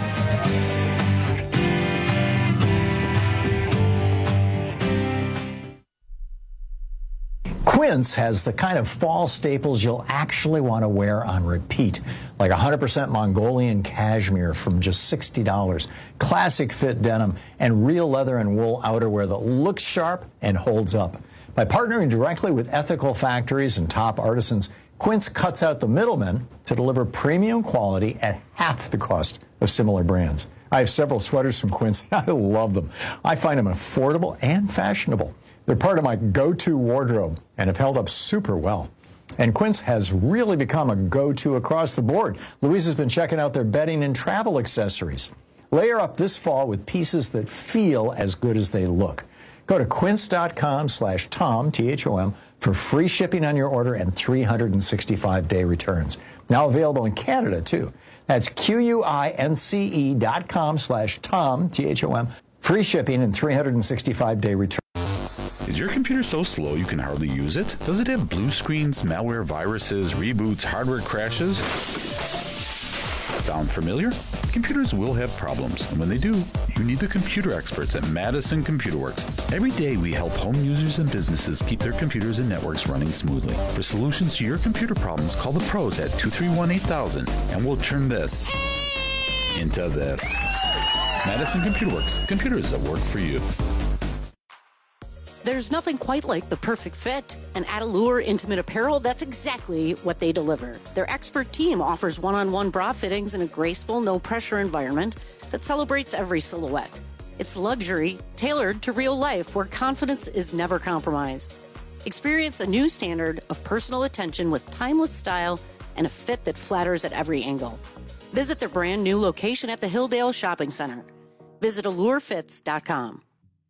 Quince has the kind of fall staples you'll actually want to wear on repeat, like 100% Mongolian cashmere from just $60, classic fit denim, and real leather and wool outerwear that looks sharp and holds up. By partnering directly with ethical factories and top artisans, Quince cuts out the middlemen to deliver premium quality at half the cost of similar brands. I have several sweaters from Quince. I love them. I find them affordable and fashionable. They're part of my go-to wardrobe and have held up super well. And Quince has really become a go-to across the board. Louise has been checking out their bedding and travel accessories. Layer up this fall with pieces that feel as good as they look. Go to quince.com/Tom, Thom, for free shipping on your order and 365-day returns. Now available in Canada, too. That's QUINCE.com/Tom, THOM. Free shipping and 365-day returns. Is your computer so slow you can hardly use it? Does it have blue screens, malware, viruses, reboots, hardware crashes? Sound familiar? Computers will have problems, and when they do, you need the computer experts at Madison Computer Works. Every day we help home users and businesses keep their computers and networks running smoothly. For solutions to your computer problems, call the pros at 231-8000, and we'll turn this into this. Madison Computer Works. Computers that work for you. There's nothing quite like the perfect fit, and at Allure Intimate Apparel, that's exactly what they deliver. Their expert team offers one-on-one bra fittings in a graceful, no-pressure environment that celebrates every silhouette. It's luxury tailored to real life where confidence is never compromised. Experience a new standard of personal attention with timeless style and a fit that flatters at every angle. Visit their brand new location at the Hilldale Shopping Center. Visit allurefits.com.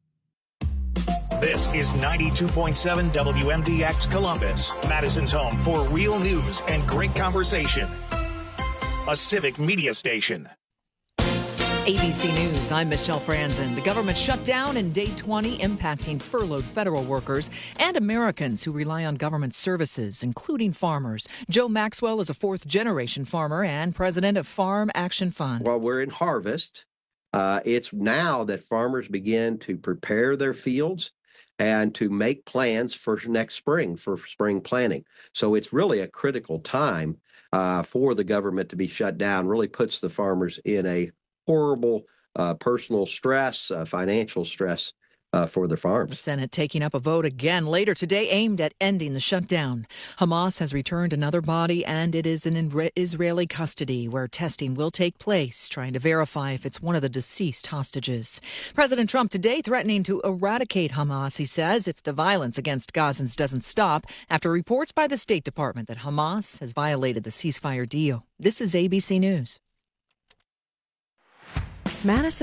This is 92.7 WMDX Columbus, Madison's home for real news and great conversation. A civic media station. ABC News, I'm Michelle Franzen. The government shutdown in day 20 impacting furloughed federal workers and Americans who rely on government services, including farmers. Joe Maxwell is a fourth-generation farmer and president of Farm Action Fund. While we're in harvest, it's now that farmers begin to prepare their fields and to make plans for next spring, for spring planting. So it's really a critical time for the government to be shut down, really puts the farmers in a horrible personal stress, financial stress for their farms. The Senate taking up a vote again later today aimed at ending the shutdown. Hamas has returned another body, and it is in Israeli custody where testing will take place, trying to verify if it's one of the deceased hostages. President Trump today threatening to eradicate Hamas, he says, if the violence against Gazans doesn't stop, after reports by the State Department that Hamas has violated the ceasefire deal. This is ABC News. Madison